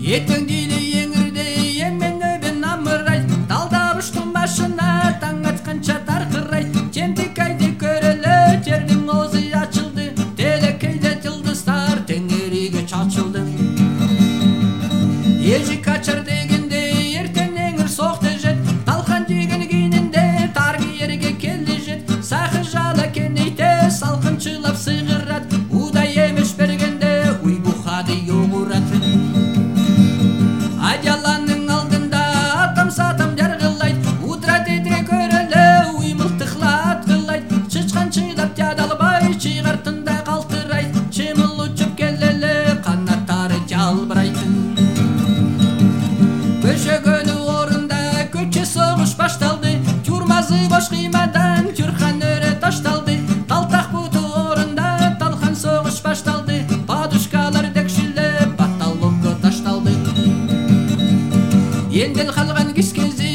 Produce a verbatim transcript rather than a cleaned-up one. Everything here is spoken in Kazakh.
Ертең дейлі еңірде емен өбен амырай, талда ұштың башына таң атқанша тарқырай. Тентек айды көрелі, жердің өзі açıldı, телекейде жылдыздар теңериге чачылды. Елжі качыр дегенде ертең еңір соқты жет, талқан деген кейнінде тарғы ерге келді жет. Сақы жала кенейте салқыншылап сығырат, удай емеш бергенде уй бұқады yoğurat. Адяланның алдында атам сатам жарғылайд, удра дедре көрелі уй мылтықлат қылайд. Шычқан чыйлап тядалбай чиғартында қалтырайд, чымыл ұчып келелі қанаттары жалбырайтын. Көшөгөнү орында көчө соғыш башталды, тюрмазы бош кыймадан тюрхан өрө ташталды. Талтак буту орында талхан соғыш башталды, падушкалар декшилеп батталокко ташталды. Ендел калган кичкензи